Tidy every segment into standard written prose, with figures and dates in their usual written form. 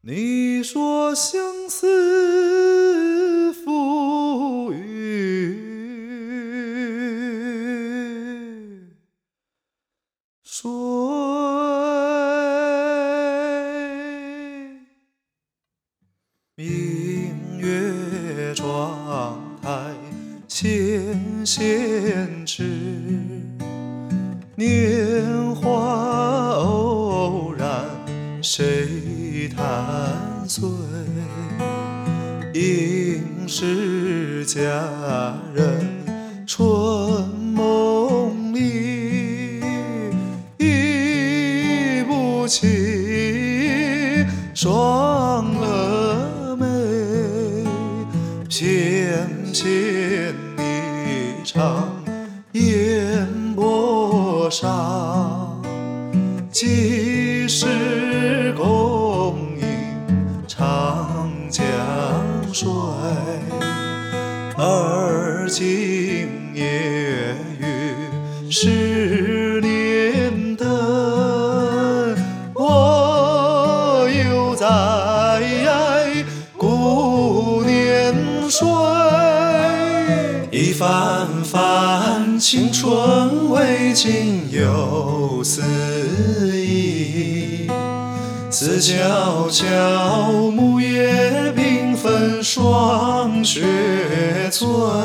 你说相思赋予谁？明月妆台纤纤指，年华偶然谁弹碎？应是佳人春梦里，忆不起双蛾眉。翩翩一场烟波上，几时共饮长江水？而今夜雨十年灯，我又在顾年岁。一番番青春未尽又思忆，思悄悄木叶缤纷霜雪催。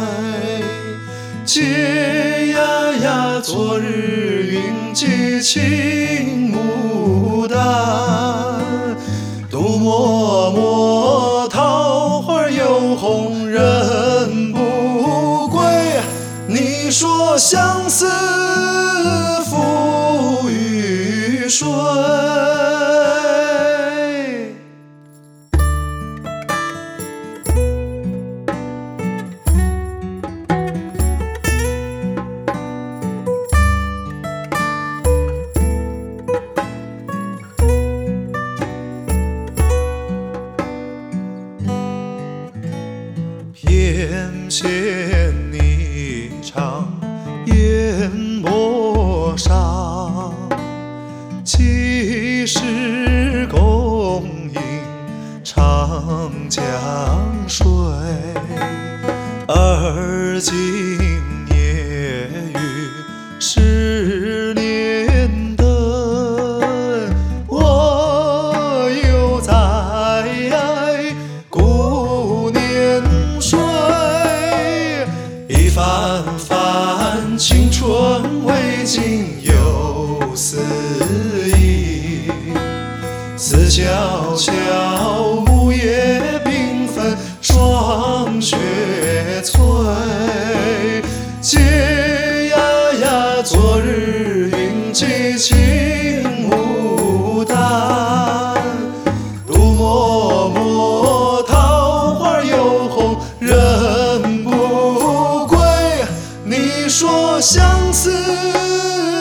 嗟呀呀昨日云髻青牡丹，独默默桃花又红人不归。你说相思赋予谁？翩跹一场烟波上，几时共饮长江水？而今夜雨十年灯，我又在顾年岁。一番番青春未尽又思忆，思悄悄木叶缤纷霜雪催。嗟呀呀昨日云髻青牡丹，独默默桃花又红人不归。你说相思